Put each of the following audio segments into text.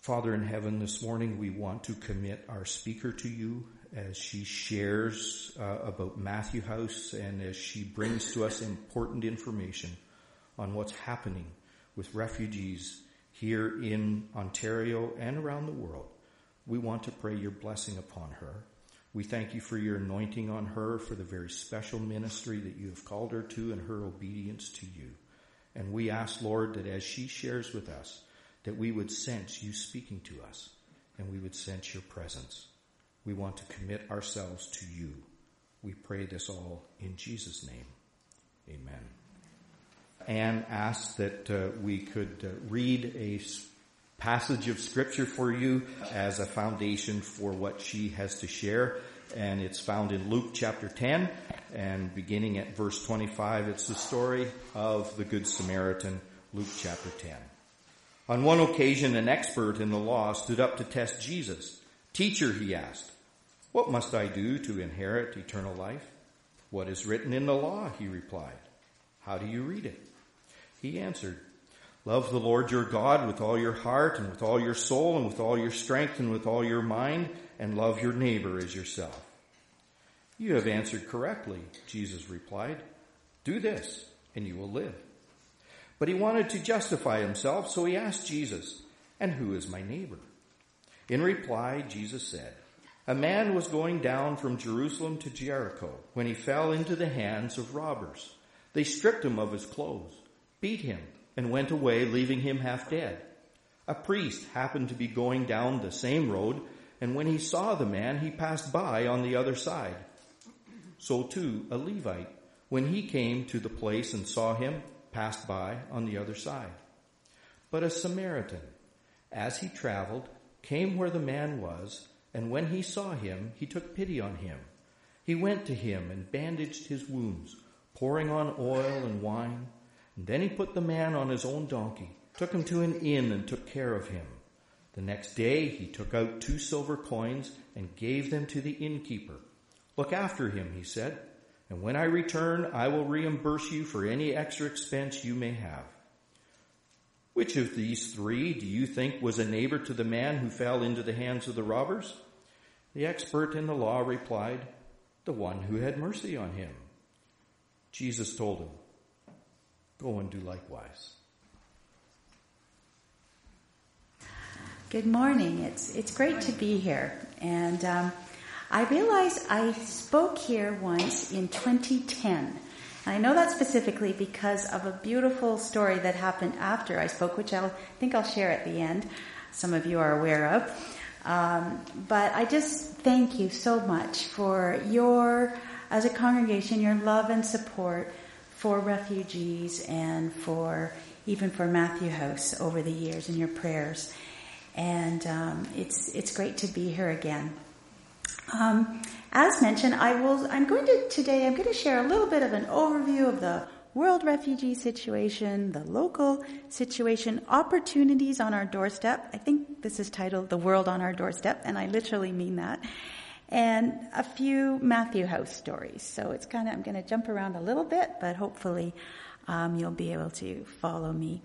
Father in heaven, this morning we want to commit our speaker to you as she shares about Matthew House and as she brings to us important information on what's happening with refugees here in Ontario and around the world. We want to pray your blessing upon her. We thank you for your anointing on her, for the very special ministry that you have called her to and her obedience to you. And we ask, Lord, that as she shares with us, that we would sense you speaking to us and we would sense your presence. We want to commit ourselves to you. We pray this all in Jesus' name. Amen. Anne asked that we could read a passage of Scripture for you as a foundation for what she has to share. And it's found in Luke chapter 10, and beginning at verse 25, it's the story of the Good Samaritan, Luke chapter 10. On one occasion, an expert in the law stood up to test Jesus. "Teacher," he asked, "what must I do to inherit eternal life?" "What is written in the law?" he replied. "How do you read it?" He answered, "Love the Lord your God with all your heart and with all your soul and with all your strength and with all your mind, and love your neighbor as yourself." "You have answered correctly," Jesus replied. "Do this, and you will live." But he wanted to justify himself, so he asked Jesus, "And who is my neighbor?" In reply, Jesus said, "A man was going down from Jerusalem to Jericho when he fell into the hands of robbers. They stripped him of his clothes, beat him, and went away, leaving him half dead. A priest happened to be going down the same road, and when he saw the man, he passed by on the other side. So too, a Levite, when he came to the place and saw him, passed by on the other side. But a Samaritan, as he traveled, came where the man was, and when he saw him, he took pity on him. He went to him and bandaged his wounds, pouring on oil and wine. And then he put the man on his own donkey, took him to an inn, and took care of him. The next day he took out 2 silver coins and gave them to the innkeeper. 'Look after him,' he said, 'and when I return, I will reimburse you for any extra expense you may have.' Which of these 3 do you think was a neighbor to the man who fell into the hands of the robbers?" The expert in the law replied, "The one who had mercy on him." Jesus told him, "Go and do likewise." Good morning. It's great to be here. And I realized I spoke here once in 2010. And I know that specifically because of a beautiful story that happened after I spoke, which I think I'll share at the end. Some of you are aware of. But I just thank you so much for as a congregation, your love and support for refugees and even for Matthew House over the years and your prayers. And it's great to be here again. As mentioned, I'm going to share a little bit of an overview of the world refugee situation, the local situation, opportunities on our doorstep. I think this is titled "The World on Our Doorstep," and I literally mean that. And a few Matthew House stories. So I'm going to jump around a little bit, but hopefully you'll be able to follow me.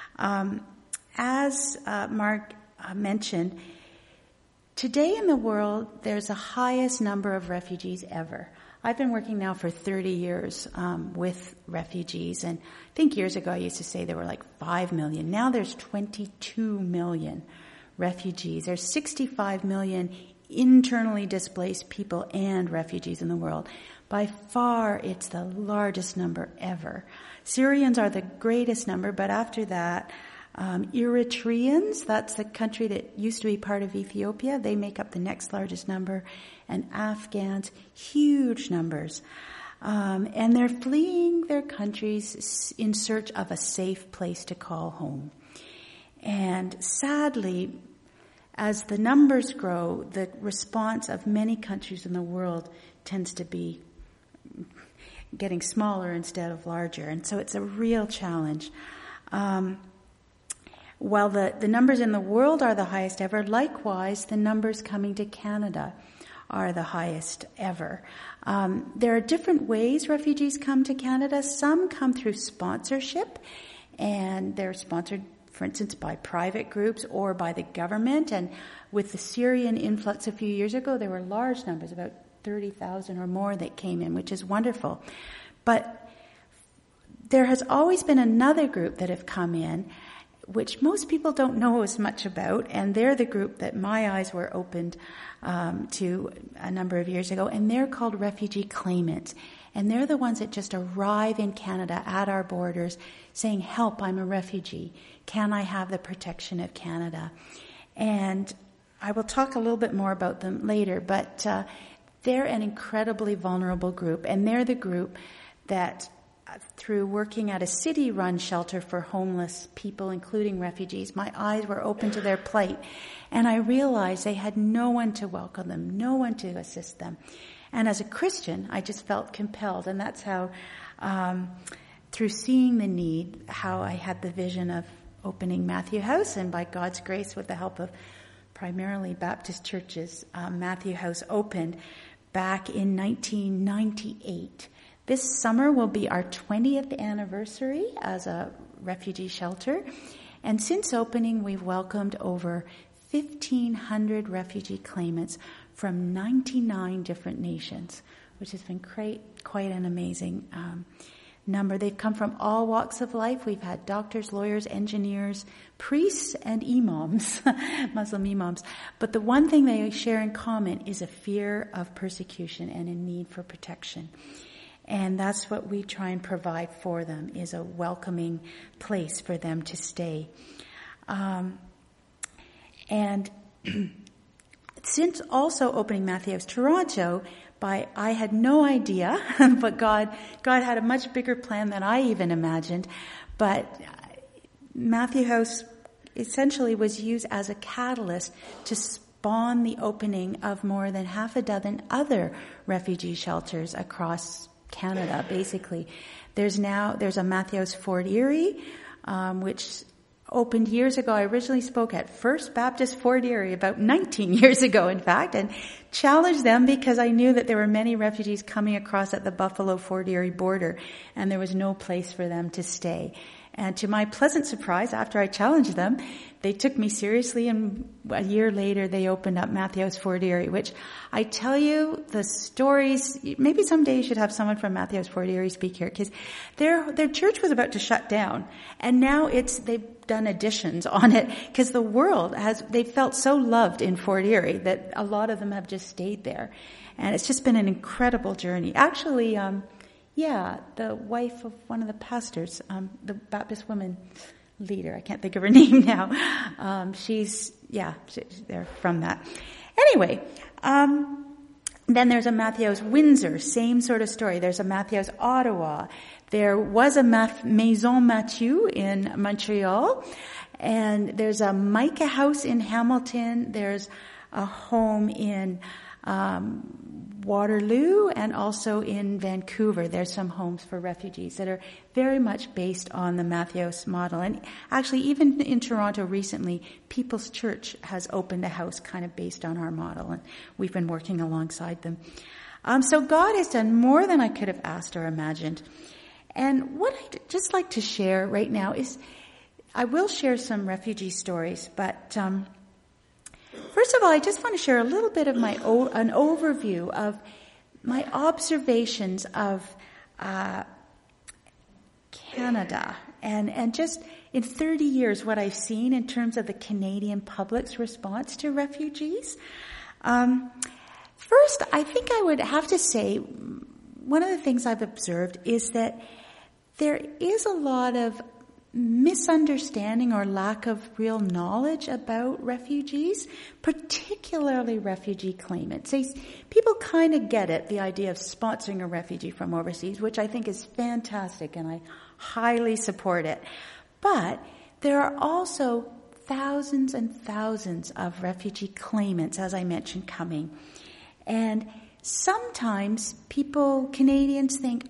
As Mark mentioned, today in the world, there's the highest number of refugees ever. I've been working now for 30 years with refugees, and I think years ago I used to say there were like 5 million. Now there's 22 million refugees. There's 65 million internally displaced people and refugees in the world. By far, it's the largest number ever. Syrians are the greatest number, but after that, Eritreans, that's the country that used to be part of Ethiopia, they make up the next largest number, and Afghans, huge numbers. And they're fleeing their countries in search of a safe place to call home. And sadly, as the numbers grow, the response of many countries in the world tends to be getting smaller instead of larger. And so it's a real challenge. While the numbers in the world are the highest ever, likewise, the numbers coming to Canada are the highest ever. There are different ways refugees come to Canada. Some come through sponsorship, and they're sponsored for instance, by private groups or by the government. And with the Syrian influx a few years ago, there were large numbers, about 30,000 or more that came in, which is wonderful. But there has always been another group that have come in, which most people don't know as much about, and they're the group that my eyes were opened to a number of years ago, and they're called refugee claimants. And they're the ones that just arrive in Canada at our borders saying, help, I'm a refugee. Can I have the protection of Canada? And I will talk a little bit more about them later, but they're an incredibly vulnerable group, and they're the group that through working at a city-run shelter for homeless people, including refugees, my eyes were open to their plight, and I realized they had no one to welcome them, no one to assist them. And as a Christian, I just felt compelled, and that's how, through seeing the need, how I had the vision of opening Matthew House, and by God's grace, with the help of primarily Baptist churches, Matthew House opened back in 1998. This summer will be our 20th anniversary as a refugee shelter. And since opening, we've welcomed over 1,500 refugee claimants from 99 different nations, which has been quite an amazing number. They've come from all walks of life. We've had doctors, lawyers, engineers, priests, and imams, Muslim imams. But the one thing they share in common is a fear of persecution and a need for protection. And that's what we try and provide for them, is a welcoming place for them to stay. And since also opening Matthew House Toronto, I had no idea, but God had a much bigger plan than I even imagined. But Matthew House essentially was used as a catalyst to spawn the opening of more than half a dozen other refugee shelters across Canada, basically. There's a Matthew House Fort Erie, which opened years ago. I originally spoke at First Baptist Fort Erie about 19 years ago, in fact, and challenged them because I knew that there were many refugees coming across at the Buffalo-Fort Erie border, and there was no place for them to stay. And to my pleasant surprise, after I challenged them, they took me seriously, and a year later they opened up Matthew House Fort Erie, which I tell you the stories. Maybe someday you should have someone from Matthew House Fort Erie speak here, because their church was about to shut down, and now they've done additions on it, because the world they felt so loved in Fort Erie that a lot of them have just stayed there, and it's just been an incredible journey. Actually, the wife of one of the pastors, the Baptist woman leader, I can't think of her name now. They're from that. Anyway, then there's a Matthew House Windsor, same sort of story. There's a Matthew House Ottawa. There was a Maison Mathieu in Montreal, and there's a Micah House in Hamilton. There's a home in Waterloo, and also in Vancouver. There's some homes for refugees that are very much based on the Matthew House model. And actually, even in Toronto recently, People's Church has opened a house kind of based on our model, and we've been working alongside them. So God has done more than I could have asked or imagined. And what I'd just like to share right now is, I will share some refugee stories, but first of all, I just want to share a little bit of an overview of my observations of Canada and just in 30 years what I've seen in terms of the Canadian public's response to refugees. First, I think I would have to say one of the things I've observed is that there is a lot of misunderstanding or lack of real knowledge about refugees, particularly refugee claimants. People kind of get it, the idea of sponsoring a refugee from overseas, which I think is fantastic, and I highly support it. But there are also thousands and thousands of refugee claimants, as I mentioned, coming. And sometimes Canadians think,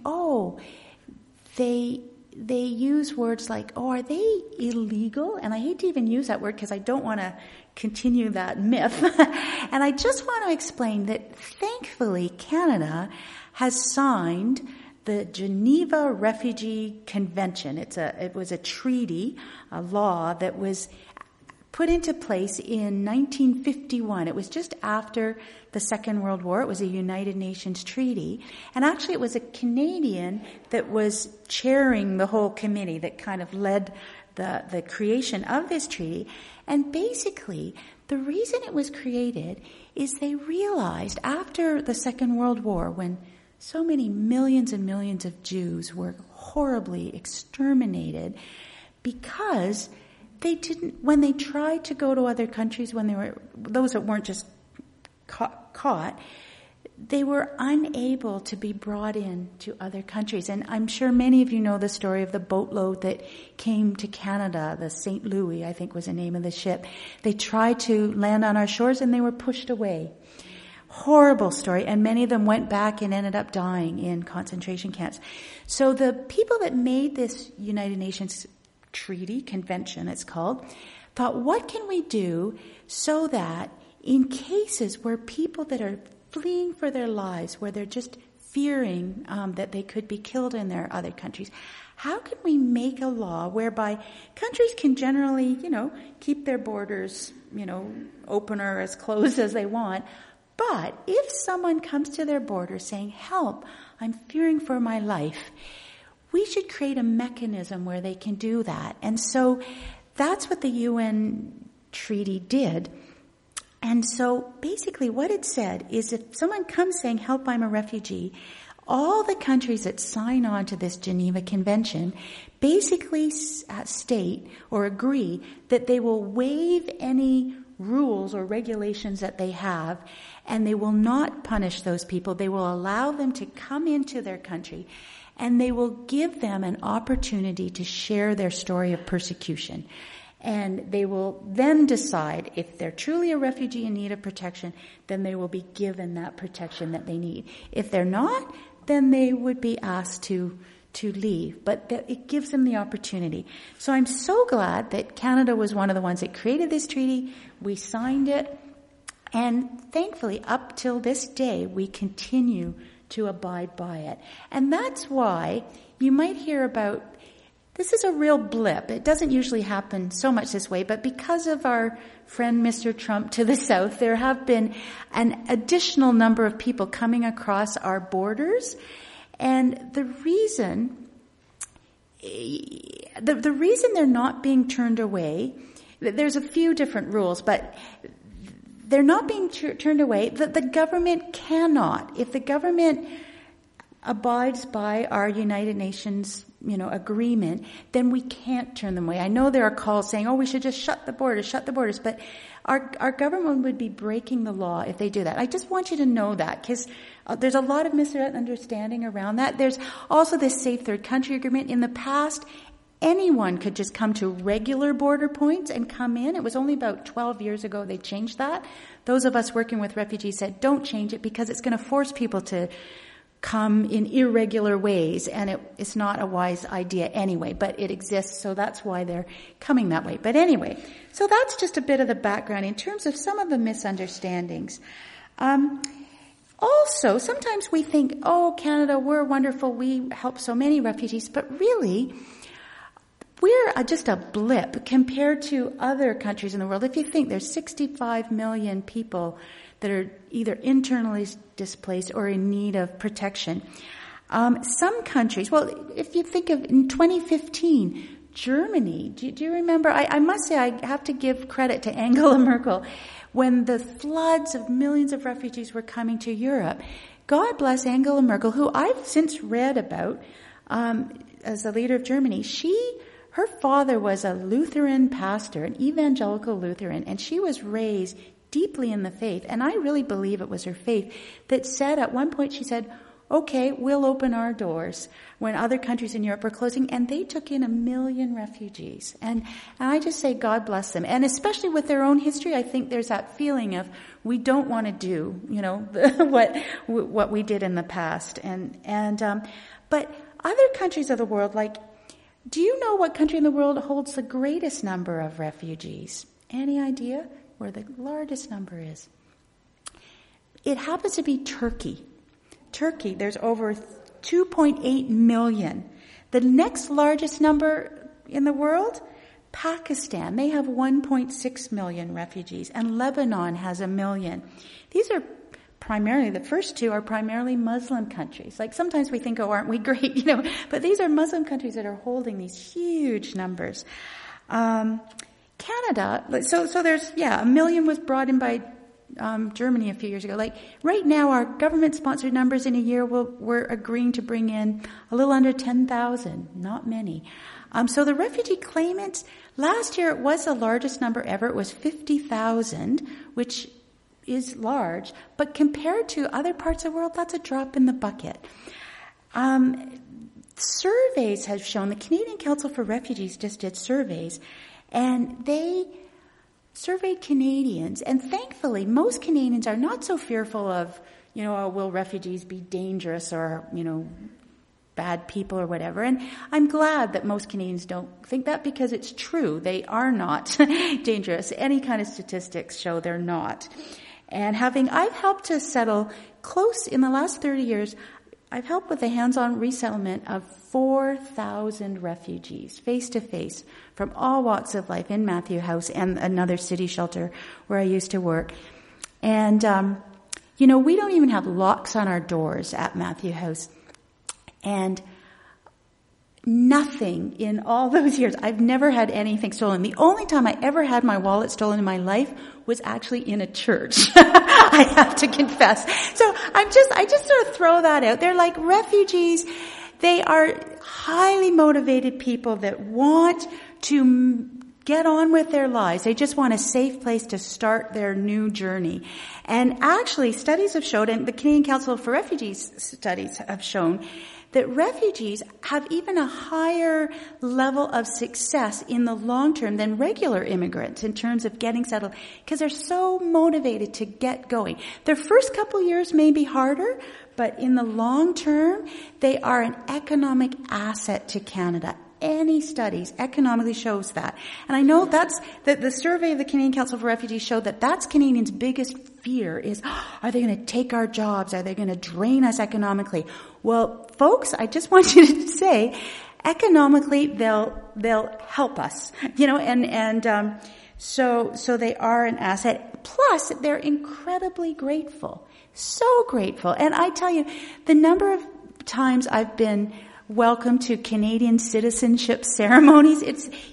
they use words like, are they illegal? And I hate to even use that word because I don't want to continue that myth. And I just want to explain that thankfully Canada has signed the Geneva Refugee Convention. It was a treaty, a law that was put into place in 1951. It was just after the Second World War. It was a United Nations treaty. And actually it was a Canadian that was chairing the whole committee that kind of led the creation of this treaty. And basically, the reason it was created is they realized after the Second World War, when so many millions and millions of Jews were horribly exterminated, because they didn't, when they tried to go to other countries, when they were, those that weren't just caught, they were unable to be brought in to other countries. And I'm sure many of you know the story of the boatload that came to Canada, the St. Louis, I think was the name of the ship. They tried to land on our shores and they were pushed away. Horrible story. And many of them went back and ended up dying in concentration camps. So the people that made this United Nations treaty, convention it's called, thought, what can we do so that in cases where people that are fleeing for their lives, where they're just fearing that they could be killed in their other countries, how can we make a law whereby countries can generally, keep their borders, open or as closed as they want, but if someone comes to their border saying, help, I'm fearing for my life, we should create a mechanism where they can do that. And so that's what the UN treaty did. And so basically what it said is if someone comes saying, help, I'm a refugee, all the countries that sign on to this Geneva Convention basically state or agree that they will waive any rules or regulations that they have, and they will not punish those people. They will allow them to come into their country, and they will give them an opportunity to share their story of persecution. And they will then decide if they're truly a refugee in need of protection, then they will be given that protection that they need. If they're not, then they would be asked to leave. But it gives them the opportunity. So I'm so glad that Canada was one of the ones that created this treaty. We signed it. And thankfully, up till this day, we continue to abide by it. And that's why you might hear about, this is a real blip. It doesn't usually happen so much this way, but because of our friend Mr. Trump to the south, there have been an additional number of people coming across our borders. And the reason they're not being turned away, there's a few different rules, but they're not being turned away. The government cannot. If the government abides by our United Nations, agreement, then we can't turn them away. I know there are calls saying, we should just shut the borders, but our government would be breaking the law if they do that. I just want you to know that, because there's a lot of misunderstanding around that. There's also this Safe Third Country Agreement. In the past, anyone could just come to regular border points and come in. It was only about 12 years ago they changed that. Those of us working with refugees said, don't change it because it's going to force people to come in irregular ways, and it's not a wise idea anyway, but it exists, so that's why they're coming that way. But anyway, so that's just a bit of the background in terms of some of the misunderstandings. Also, sometimes we think, Canada, we're wonderful, we help so many refugees, but really, we're just a blip compared to other countries in the world. If you think there's 65 million people that are either internally displaced or in need of protection. Some countries, if you think of in 2015, Germany, do you remember? I must say I have to give credit to Angela Merkel. When the floods of millions of refugees were coming to Europe, God bless Angela Merkel, who I've since read about as the leader of Germany. Her father was a Lutheran pastor, an evangelical Lutheran, and she was raised deeply in the faith. And I really believe it was her faith that said at one point, she said, okay, we'll open our doors when other countries in Europe were closing. And they took in 1 million refugees. And I just say, God bless them. And especially with their own history, I think there's that feeling of we don't want to do, what we did in the past. But other countries of the world, do you know what country in the world holds the greatest number of refugees? Any idea where the largest number is? It happens to be Turkey. Turkey, there's over 2.8 million. The next largest number in the world, Pakistan. They have 1.6 million refugees, and Lebanon has 1 million. These are primarily, the first two are primarily Muslim countries. Like sometimes we think, oh, aren't we great, but these are Muslim countries that are holding these huge numbers. Canada, so there's, 1 million was brought in by Germany a few years ago. Like right now, our government-sponsored numbers in a year, we're agreeing to bring in a little under 10,000, not many. So the refugee claimants, last year it was the largest number ever. It was 50,000, which is large, but compared to other parts of the world, that's a drop in the bucket. Surveys have shown, the Canadian Council for Refugees just did surveys, and they surveyed Canadians, and thankfully most Canadians are not so fearful of, will refugees be dangerous or, bad people or whatever. And I'm glad that most Canadians don't think that, because it's true. They are not dangerous. Any kind of statistics show they're not. And I've helped to settle in the last 30 years, I've helped with the hands-on resettlement of 4,000 refugees, face-to-face, from all walks of life in Matthew House and another city shelter where I used to work. And, we don't even have locks on our doors at Matthew House. And nothing in all those years, I've never had anything stolen. The only time I ever had my wallet stolen in my life was actually in a church. I have to confess. So I just sort of throw that out. They're like refugees. They are highly motivated people that want to get on with their lives. They just want a safe place to start their new journey. And actually, studies have showed, and the Canadian Council for Refugees studies have shown, that refugees have even a higher level of success in the long term than regular immigrants in terms of getting settled, because they're so motivated to get going. Their first couple years may be harder, but in the long term, they are an economic asset to Canada. Any studies economically shows that. And I know that's the survey of the Canadian Council for Refugees showed that's Canadians' biggest fear is, are they going to take our jobs? Are they going to drain us economically? Well, folks, I just want you to say, economically, they'll help us, so they are an asset. Plus, they're incredibly grateful. So grateful. And I tell you, the number of times I've been welcome to Canadian citizenship ceremonies.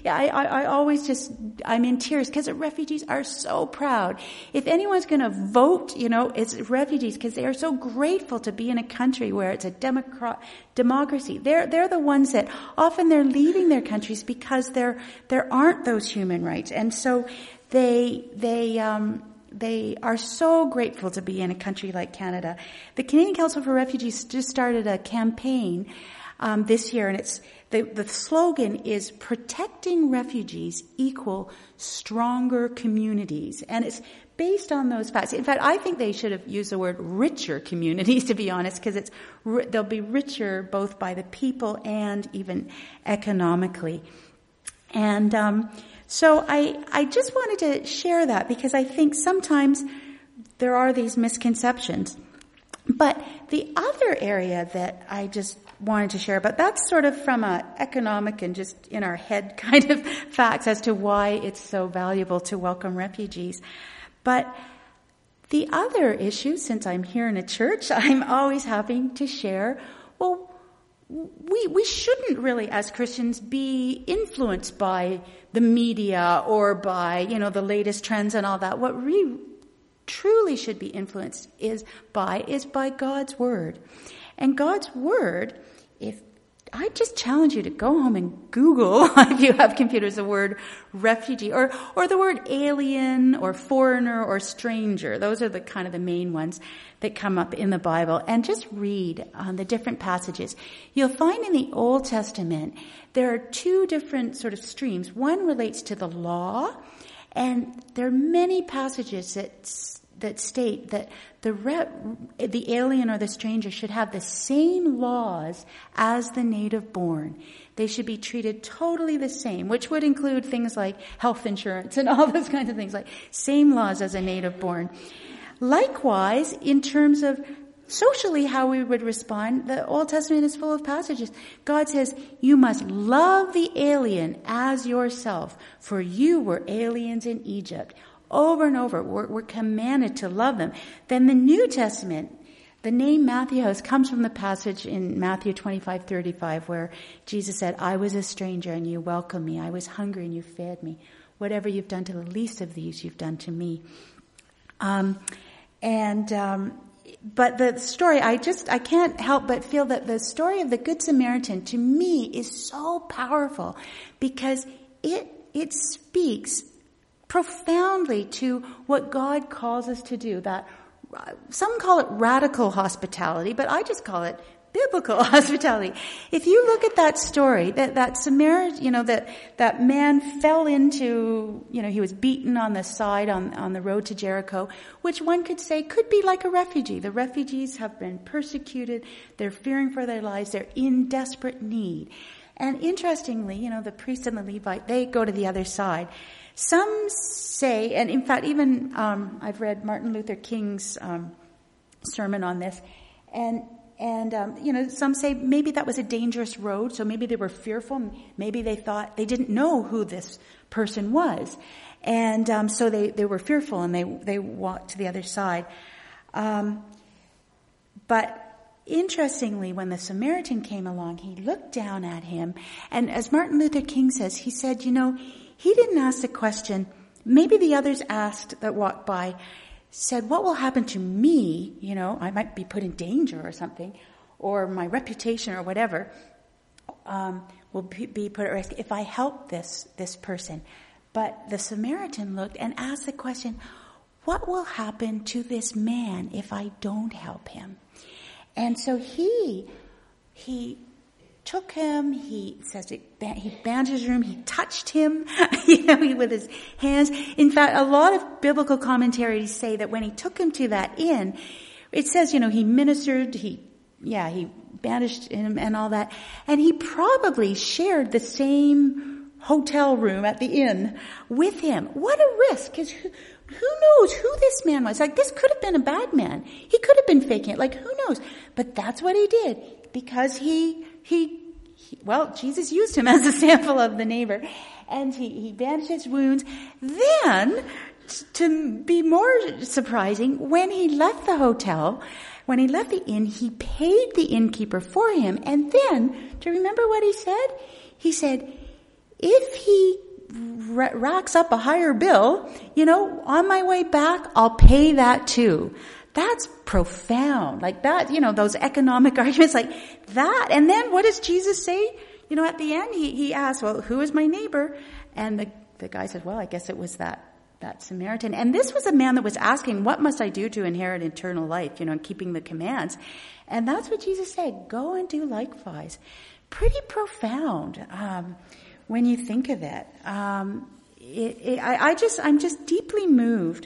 I always I'm in tears because the refugees are so proud. If anyone's going to vote, it's refugees, because they are so grateful to be in a country where it's a democracy. They're the ones that often they're leaving their countries because there aren't those human rights. And so they are so grateful to be in a country like Canada. The Canadian Council for Refugees just started a campaign this year, and it's the slogan is "Protecting Refugees equal stronger communities," and it's based on those facts. In fact, I think they should have used the word "richer communities," to be honest, because they'll be richer both by the people and even economically. And so I just wanted to share that, because I think sometimes there are these misconceptions. But the other area that I just wanted to share about, that's sort of from a economic and just in our head kind of facts as to why it's so valuable to welcome refugees. But the other issue, since I'm here in a church, I'm always having to share, well, we shouldn't really, as Christians, be influenced by the media or by, the latest trends and all that. What we truly should be influenced is by God's Word. And God's Word, if I just challenge you to go home and Google, if you have computers, the word refugee or the word alien or foreigner or stranger. Those are the kind of the main ones that come up in the Bible. And just read the different passages. You'll find in the Old Testament there are two different sort of streams. One relates to the law, and there are many passages that state that the alien or the stranger should have the same laws as the native born. They should be treated totally the same, which would include things like health insurance and all those kinds of things, like same laws as a native born. Likewise, in terms of socially, how we would respond, the Old Testament is full of passages. God says, you must love the alien as yourself, for you were aliens in Egypt. Over and over, we're commanded to love them. Then the New Testament, the name Matthew House comes from the passage in Matthew 25:35 where Jesus said, I was a stranger and you welcomed me. I was hungry and you fed me. Whatever you've done to the least of these, you've done to me. But the story, I can't help but feel that the story of the Good Samaritan to me is so powerful because it speaks profoundly to what God calls us to do. That some call it radical hospitality, but I just call it biblical hospitality. If you look at that story, that Samaritan, that man fell into, he was beaten on the side on the road to Jericho, which one could say could be like a refugee. The refugees have been persecuted. They're fearing for their lives. They're in desperate need. And interestingly, the priest and the Levite, they go to the other side. Some say, and in fact, even I've read Martin Luther King's sermon on this, and some say maybe that was a dangerous road, so maybe they were fearful. Maybe they thought they didn't know who this person was, and so they were fearful and they walked to the other side. But interestingly, when the Samaritan came along, he looked down at him, and as Martin Luther King says, he said, he didn't ask the question. Maybe the others asked that walked by, said, what will happen to me? I might be put in danger or something, or my reputation or whatever will be put at risk if I help this person. But the Samaritan looked and asked the question, what will happen to this man if I don't help him? And so he took him, he says he bandaged him, he touched him, with his hands. In fact, a lot of biblical commentaries say that when he took him to that inn, it says, he ministered, he bandaged him and all that. And he probably shared the same hotel room at the inn with him. What a risk, because who knows who this man was? Like, this could have been a bad man. He could have been faking it. Like, who knows? But that's what he did, because Jesus used him as a sample of the neighbor, and he bandaged his wounds. Then, to be more surprising, when he left the hotel, when he left the inn, he paid the innkeeper for him. And then, do you remember what he said? He said, if he racks up a higher bill, on my way back, I'll pay that too. That's profound. Like that, those economic arguments like that. And then what does Jesus say? At the end, he asks, well, who is my neighbor? And the guy said, well, I guess it was that Samaritan. And this was a man that was asking, what must I do to inherit eternal life? And keeping the commands. And that's what Jesus said. Go and do likewise. Pretty profound, when you think of it. I'm just deeply moved,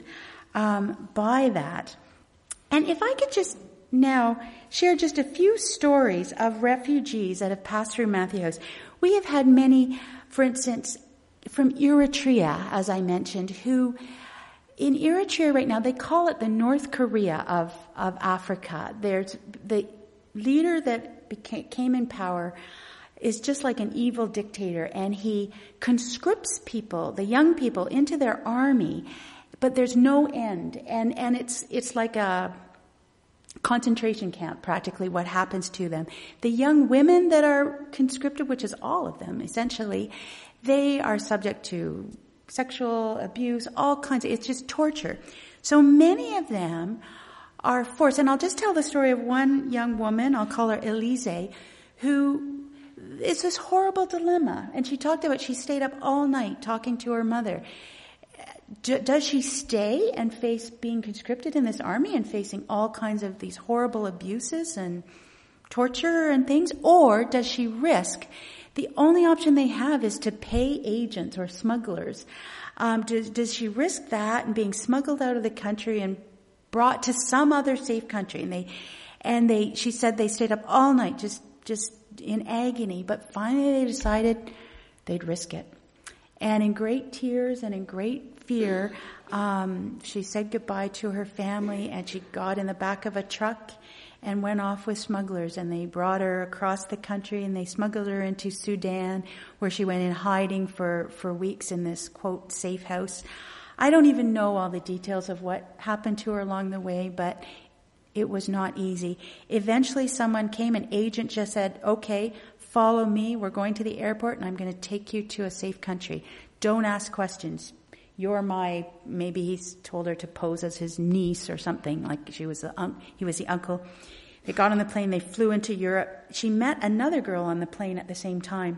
by that. And if I could just now share just a few stories of refugees that have passed through Matthew House. We have had many, for instance, from Eritrea, as I mentioned, who in Eritrea right now, they call it the North Korea of Africa. There's the leader that came in power is just like an evil dictator, and he conscripts people, the young people, into their army, but there's no end. And it's like a concentration camp, practically, what happens to them. The young women that are conscripted, which is all of them, essentially, they are subject to sexual abuse, all kinds of, it's just torture. So many of them are forced, and I'll just tell the story of one young woman, I'll call her Elise, who is this horrible dilemma. And she talked about, she stayed up all night talking to her mother. Does she stay and face being conscripted in this army and facing all kinds of these horrible abuses and torture and things? Or does she risk, the only option they have is to pay agents or smugglers. Does she risk that and being smuggled out of the country and brought to some other safe country? And she said they stayed up all night just in agony, but finally they decided they'd risk it. And in great tears and in great fear, she said goodbye to her family, and she got in the back of a truck and went off with smugglers, and they brought her across the country and they smuggled her into Sudan, where she went in hiding for weeks in this, quote, safe house. I don't even know all the details of what happened to her along the way, but it was not easy. Eventually someone came, an agent just said, okay, follow me. We're going to the airport and I'm going to take you to a safe country. Don't ask questions. Maybe he's told her to pose as his niece or something, like he was the uncle. They got on the plane, they flew into Europe. She met another girl on the plane at the same time,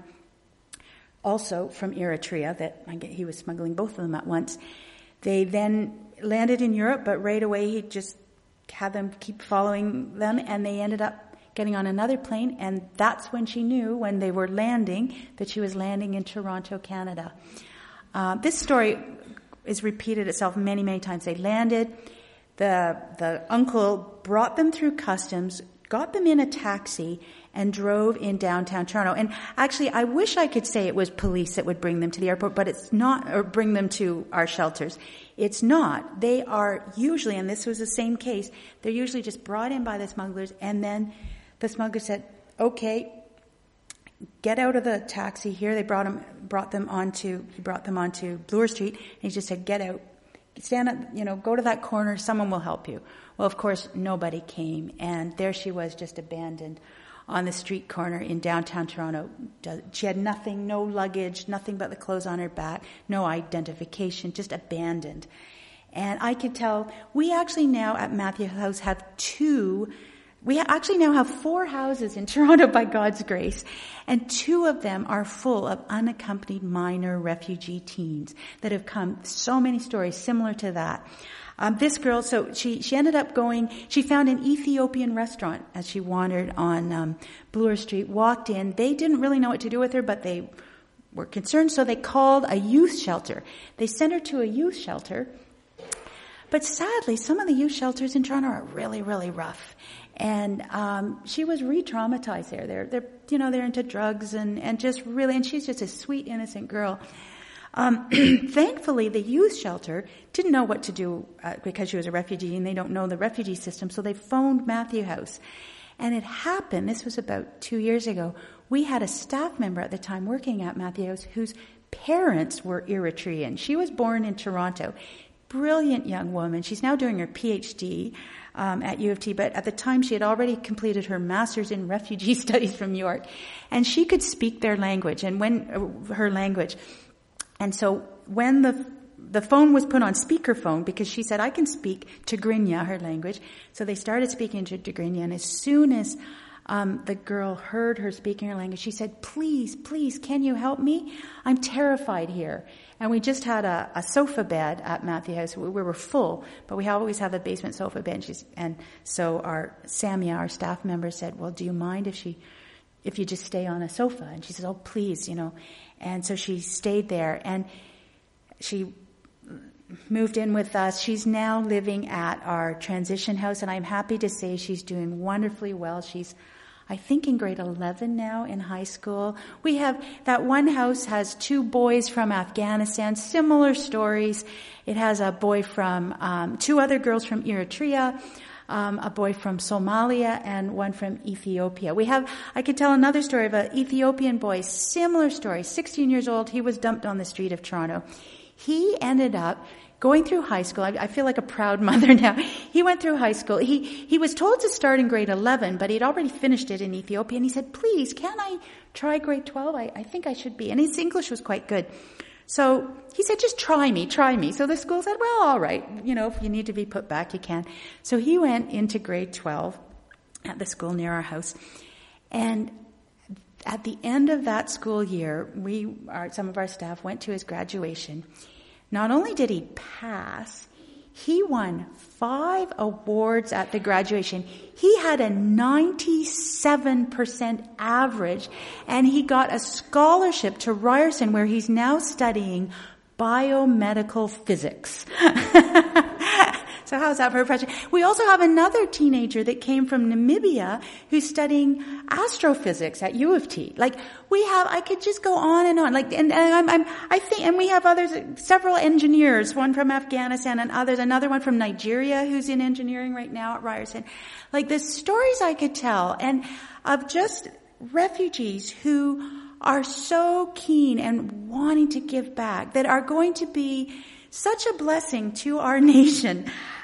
also from Eritrea, that he was smuggling both of them at once. They then landed in Europe, but right away he just had them keep following them, and they ended up getting on another plane, and that's when she knew, when they were landing, that she was landing in Toronto, Canada. This story is repeated itself many, many times. They landed, the uncle brought them through customs, got them in a taxi, and drove in downtown Toronto. And actually, I wish I could say it was police that would bring them to the airport, but it's not, or bring them to our shelters. It's not. They are usually, and this was the same case, they're usually just brought in by the smugglers, and then the smuggler said, okay, get out of the taxi here. They brought them onto Bloor Street, and he just said, get out. Stand up, go to that corner, someone will help you. Well, of course, nobody came, and there she was, just abandoned on the street corner in downtown Toronto. She had nothing, no luggage, nothing but the clothes on her back, no identification, just abandoned. And I could tell, we actually now at Matthew House have we actually now have 4 houses in Toronto by God's grace, and 2 of them are full of unaccompanied minor refugee teens that have come. So many stories similar to that. This girl, so she ended up she found an Ethiopian restaurant as she wandered on Bloor Street, walked in. They didn't really know what to do with her, but they were concerned, so they called a youth shelter. They sent her to a youth shelter. But sadly, some of the youth shelters in Toronto are really, really rough. And she was re-traumatized there. They're into drugs and just really, and she's just a sweet, innocent girl. Thankfully, the youth shelter didn't know what to do because she was a refugee, and they don't know the refugee system, so they phoned Matthew House. And it happened, this was about 2 years ago, we had a staff member at the time working at Matthew House whose parents were Eritrean. She was born in Toronto. Brilliant young woman. She's now doing her PhD at U of T, but at the time she had already completed her master's in refugee studies from York, and she could speak their language her language. And so when the phone was put on speakerphone, because she said, I can speak Tigrinya, her language, so they started speaking to Tigrinya, and as soon as the girl heard her speaking her language, she said, please, can you help me? I'm terrified here. And we just had a sofa bed at Matthew House. We were full, but we always have a basement sofa bed. And so Samia, our staff member, said, well, do you mind if you just stay on a sofa? And she said, oh, please, And so she stayed there, and she moved in with us. She's now living at our transition house, and I'm happy to say she's doing wonderfully well. She's, I think, in grade 11 now in high school. We have, that one house has 2 boys from Afghanistan, similar stories. It has a boy from, 2 other girls from Eritrea, a boy from Somalia, and one from Ethiopia. I could tell another story of an Ethiopian boy, similar story, 16 years old. He was dumped on the street of Toronto. He ended up going through high school. I feel like a proud mother now. He went through high school. He was told to start in grade 11, but he'd already finished it in Ethiopia. And he said, please, can I try grade 12? I think I should be. And his English was quite good. So he said, just try me. So the school said, well, all right. If you need to be put back, you can. So he went into grade 12 at the school near our house. And at the end of that school year, some of our staff went to his graduation. Not only did he pass, he won 5 awards at the graduation. He had a 97% average, and he got a scholarship to Ryerson, where he's now studying biomedical physics. So So how's that for a project? We also have another teenager that came from Namibia who's studying astrophysics at U of T. Like, I could just go on and on. Like, and we have others, several engineers, one from Afghanistan and others, another one from Nigeria who's in engineering right now at Ryerson. Like, the stories I could tell, and of just refugees who are so keen and wanting to give back, that are going to be such a blessing to our nation.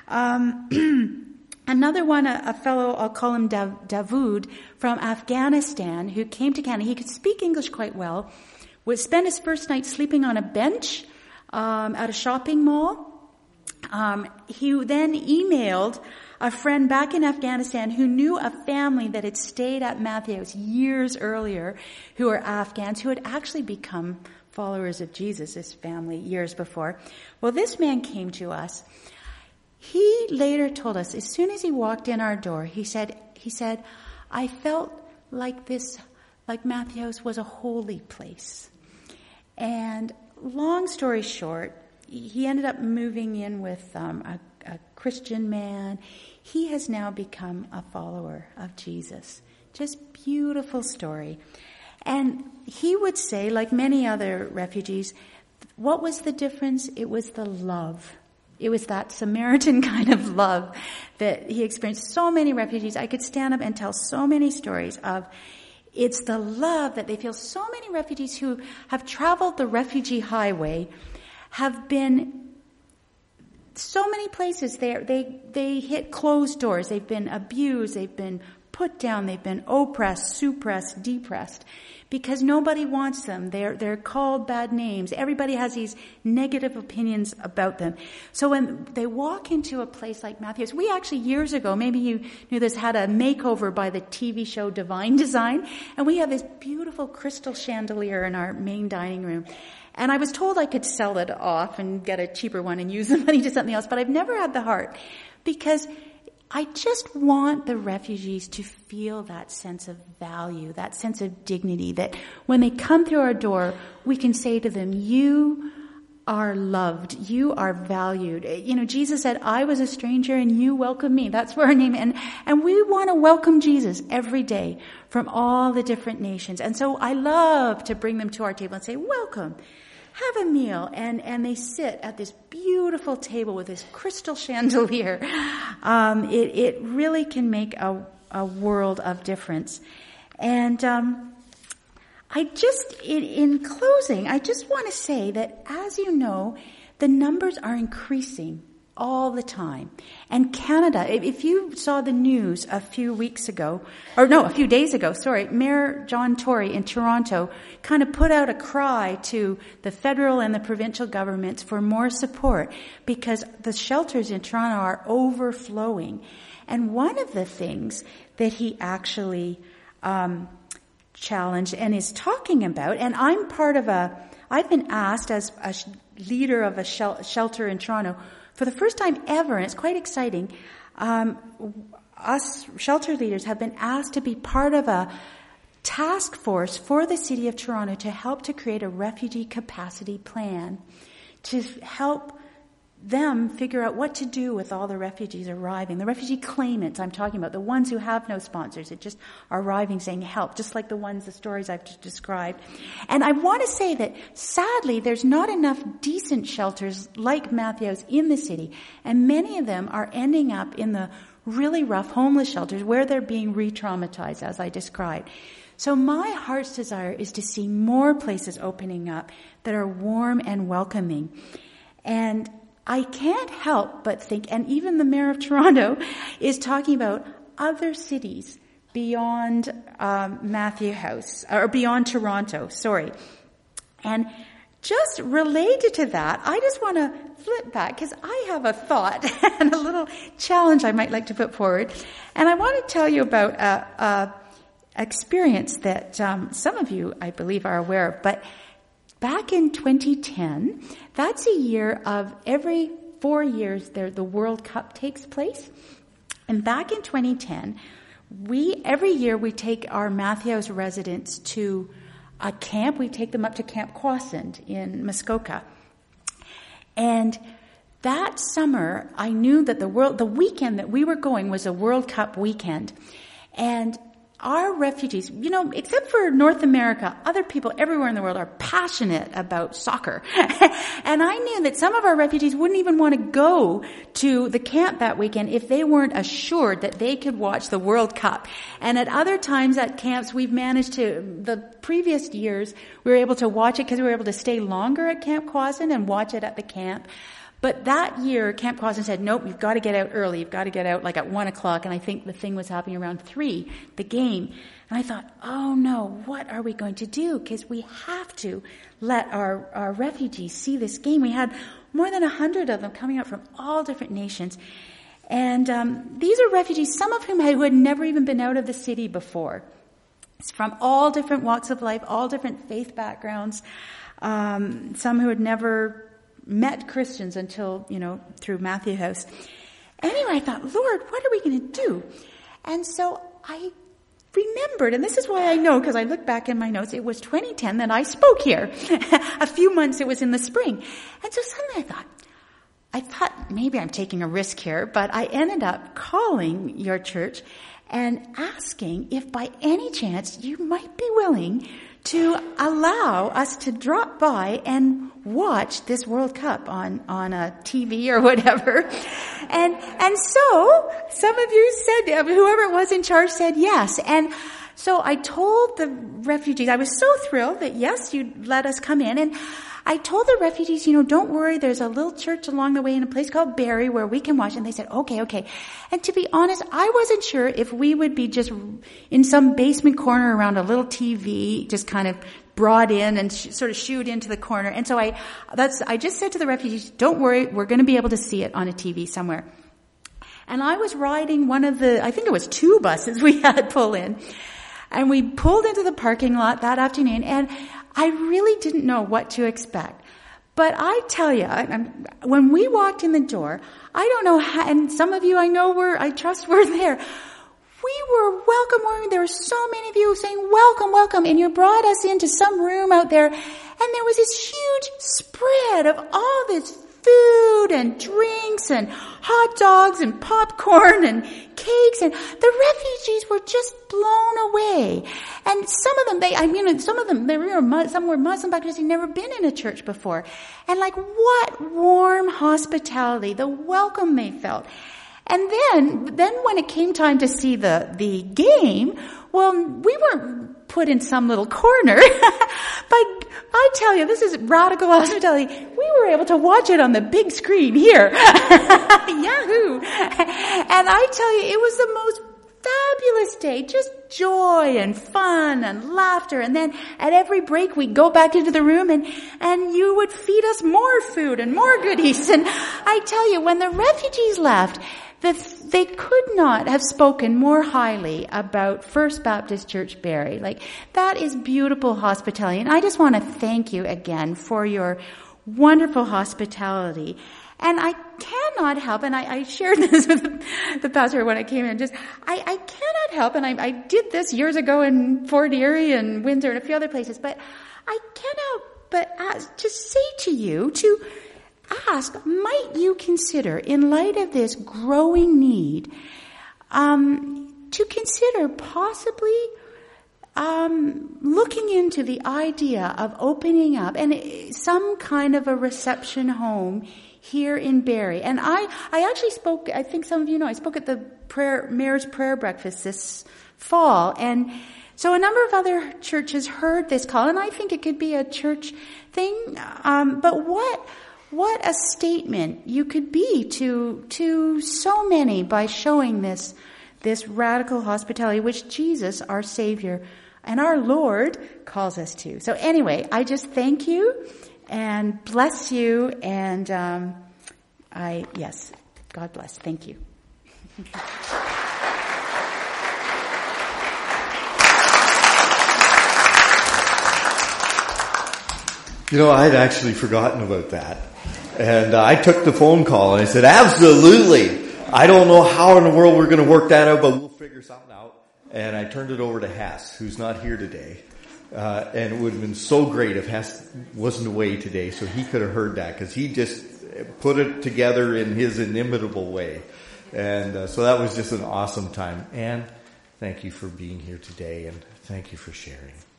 Another one, a fellow, I'll call him Davood, from Afghanistan, who came to Canada. He could speak English quite well, would spend his first night sleeping on a bench at a shopping mall. He then emailed a friend back in Afghanistan who knew a family that had stayed at Matthew House years earlier, who are Afghans, who had actually become followers of Jesus, this family, years before. Well, this man came to us. He later told us, as soon as he walked in our door, he said, I felt like Matthew House was a holy place. And long story short, he ended up moving in with a Christian man. He has now become a follower of Jesus. Just beautiful story. And he would say, like many other refugees, what was the difference? It was the love. It was that Samaritan kind of love that he experienced. So many refugees, I could stand up and tell so many stories of, it's the love that they feel. So many refugees who have traveled the refugee highway have been so many places. They hit closed doors. They've been abused. They've been put down. They've been oppressed, suppressed, depressed, because nobody wants them. They're called bad names. Everybody has these negative opinions about them. So when they walk into a place like Matthew's, we actually years ago, maybe you knew this, had a makeover by the TV show Divine Design, and we have this beautiful crystal chandelier in our main dining room. And I was told I could sell it off and get a cheaper one and use the money to something else, but I've never had the heart, because I just want the refugees to feel that sense of value, that sense of dignity, that when they come through our door, we can say to them, you are loved, you are valued. You know, Jesus said, I was a stranger and you welcomed me. That's where our name, and we want to welcome Jesus every day from all the different nations. And so I love to bring them to our table and say, welcome. Have a meal, and they sit at this beautiful table with this crystal chandelier. It really can make a world of difference. And in closing, I just want to say that, as you know, the numbers are increasing all the time. And Canada, if you saw the news a few days ago, Mayor John Tory in Toronto kind of put out a cry to the federal and the provincial governments for more support, because the shelters in Toronto are overflowing. And one of the things that he actually challenged and is talking about, and I've been asked as a leader of a shelter in Toronto for the first time ever, and it's quite exciting, us shelter leaders have been asked to be part of a task force for the City of Toronto to help to create a refugee capacity plan, to help them figure out what to do with all the refugees arriving. The refugee claimants I'm talking about, the ones who have no sponsors, that just are arriving saying help, just like the stories I've just described. And I want to say that sadly there's not enough decent shelters like Matthew's in the city, and many of them are ending up in the really rough homeless shelters where they're being re-traumatized, as I described. So my heart's desire is to see more places opening up that are warm and welcoming. And I can't help but think, and even the Mayor of Toronto is talking about other cities beyond Matthew House, or beyond Toronto, And just related to that, I just want to flip back, because I have a thought and a little challenge I might like to put forward. And I want to tell you about a experience that some of you, I believe, are aware of. But back in 2010, that's a year of every 4 years the World Cup takes place. And back in 2010, every year we take our Matthew's residents to a camp. We take them up to Camp Quasund in Muskoka. And that summer, I knew that the weekend that we were going was a World Cup weekend. And our refugees, except for North America, other people everywhere in the world are passionate about soccer. And I knew that some of our refugees wouldn't even want to go to the camp that weekend if they weren't assured that they could watch the World Cup. And at other times at camps, we've managed to, the previous years, we were able to watch it because we were able to stay longer at Camp Quasin and watch it at the camp. But that year, Camp Quasin said, nope, you've got to get out early. You've got to get out like at 1 o'clock. And I think the thing was happening around 3, the game. And I thought, oh no, what are we going to do? Because we have to let our refugees see this game. We had more than 100 of them coming out from all different nations. And these are refugees, some of whom who had never even been out of the city before. It's from all different walks of life, all different faith backgrounds. Some who had never met Christians until, through Matthew House. Anyway, I thought, Lord, what are we going to do? And so I remembered, and this is why I know, because I look back in my notes, it was 2010 that I spoke here. A few months, it was in the spring. And so suddenly I thought maybe I'm taking a risk here, but I ended up calling your church and asking if by any chance you might be willing to allow us to drop by and watch this World Cup on a TV or whatever. And so some of you said, whoever it was in charge said yes. And so I told the refugees, I was so thrilled that yes, you'd let us come in. And I told the refugees, don't worry, there's a little church along the way in a place called Barrie where we can watch. And they said, okay. And to be honest, I wasn't sure if we would be just in some basement corner around a little TV, just kind of brought in and sort of shooed into the corner. And so I just said to the refugees, don't worry, we're going to be able to see it on a TV somewhere. And I was riding I think it was 2 buses we had pull in. And we pulled into the parking lot that afternoon, and I really didn't know what to expect. But I tell you, when we walked in the door, I don't know how, and some of you I trust were there. We were welcome. There were so many of you saying, welcome, welcome. And you brought us into some room out there, and there was this huge spread of all this food and drinks and hot dogs and popcorn and cakes, and the refugees were just blown away. And some of them, some were Muslim because they'd never been in a church before. And what warm hospitality, the welcome they felt. And then when it came time to see the game, well, we weren't put in some little corner, but I tell you, this is radical hospitality. We were able to watch it on the big screen here. Yahoo! And I tell you, it was the most fabulous day, just joy and fun and laughter. And then at every break, we'd go back into the room and you would feed us more food and more goodies. And I tell you, when the refugees left, they could not have spoken more highly about First Baptist Church Barrie. That is beautiful hospitality. And I just want to thank you again for your wonderful hospitality. And I cannot help, and I shared this with the pastor when I came in, I cannot help, and I did this years ago in Fort Erie and Windsor and a few other places, but I cannot help but to say to you, to ask, might you consider, in light of this growing need, to consider possibly looking into the idea of opening up and some kind of a reception home here in Barrie. And I actually spoke, I think some of you know, I spoke at the Mayor's Prayer Breakfast this fall, and so a number of other churches heard this call, and I think it could be a church thing, but what a statement you could be to so many by showing this radical hospitality which Jesus, our Savior and our Lord, calls us to. So anyway, I just thank you and bless you, and God bless. Thank you. I'd actually forgotten about that. And I took the phone call and I said, absolutely. I don't know how in the world we're going to work that out, but we'll figure something out. And I turned it over to Hess, who's not here today. And it would have been so great if Hess wasn't away today, so he could have heard that, because he just put it together in his inimitable way. And so that was just an awesome time. Anne, thank you for being here today, and thank you for sharing.